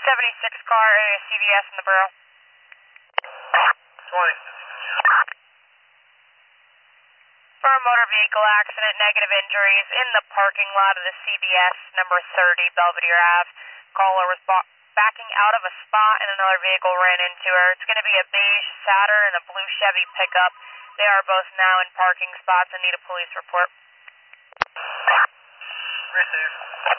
76 car, area CVS in the borough. 20. For a motor vehicle accident, negative injuries in the parking lot of the CVS, number 30, Belvedere Ave. Caller was backing out of a spot and another vehicle ran into her. It's going to be a beige Saturn and a blue Chevy pickup. They are both now in parking spots and need a police report. Receive.